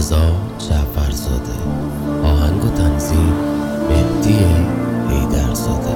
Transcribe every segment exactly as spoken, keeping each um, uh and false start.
رضا جعفرزاده. آهنگ و تنظیم مهدی حیدرزاده.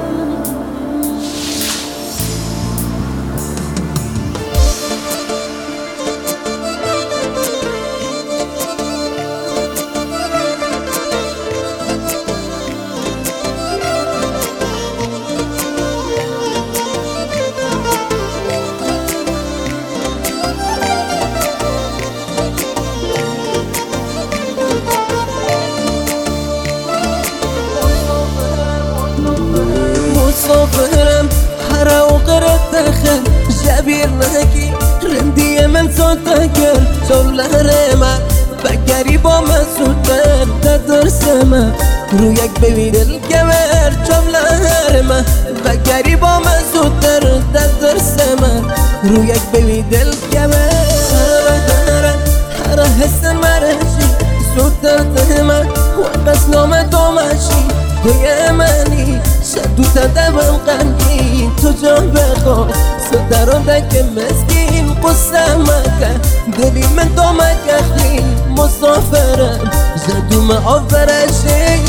مسافرم هر اوقات داخل جبیر نکی رندی من صوتکل جولهر من بگری با من سوتر تدرس من رو یک ببین الکمر جولهر من بگری با من سوتر تدرس من رو یک ببین الکمر هر هر حس مرشی سوتر تهمن و بس نام تو ماشی توی منی شدو تدبم غمگین تو جان بخواد صدران دک مسکین قصه مکن دلی من تو مکخی مسافرم جدو معافرشی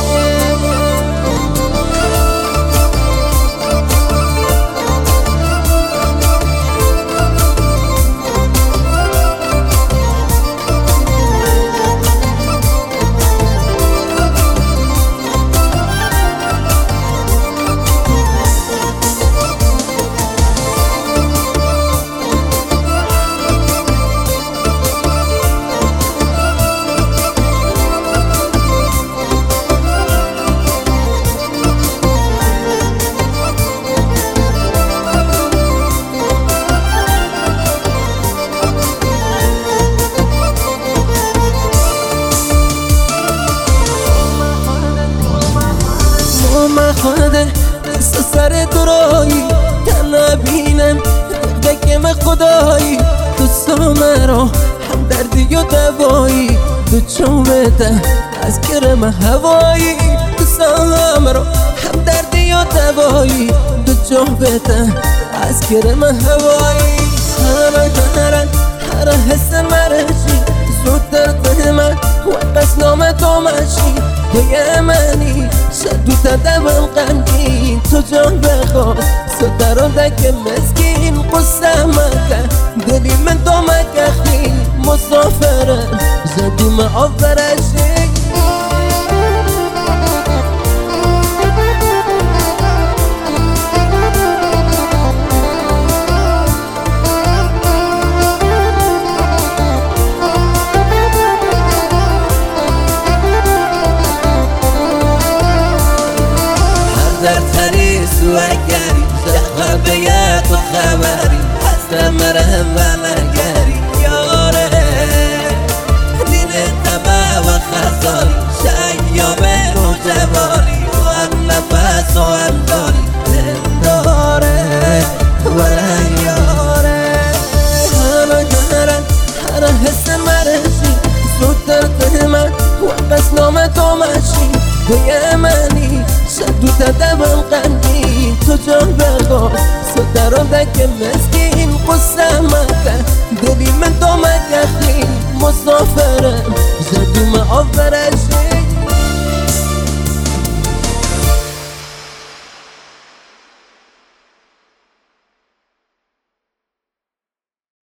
خواده دست سر درایی تنها بینم دکم خدایی تو مرا هم دردی و دوایی تو چوبته از کرم هوایی تو مرا هم دردی و دوایی تو چوبته از کرم هوایی همه هرن هر حس مرشی زودتر تهمن و بس نام تو ماشی توی منی شدو تدبم غمگین تو جان بخواد صدران دک مسکین قصه مکن دلی من تو مکخی مسافرم جدو معافرشی در تری سوگری جخوه بیت و خبری هست مرهم و مرگری یاره دین تبه و خزاری شیامه و جواری و هم نفس و هم داری داره و یاره همه گرن هر حس مرشی زودتر تهمن و بس نام تو ماشی توی منی شدو تدبم غمگین تو جان بخواد صدران دک مسکین قصه مکن دلی من تو مکخی مسافرم جدو معافرشی